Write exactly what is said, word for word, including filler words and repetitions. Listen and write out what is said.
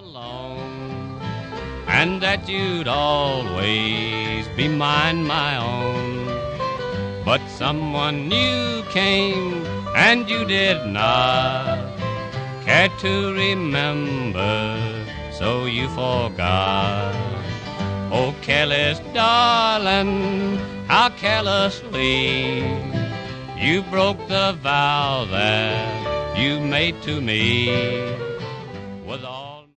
alone, and that you'd always be mine, my own. But someone new came, and you did not care to remember, so you forgot. Oh, careless darling, how carelessly you broke the vow that you made to me.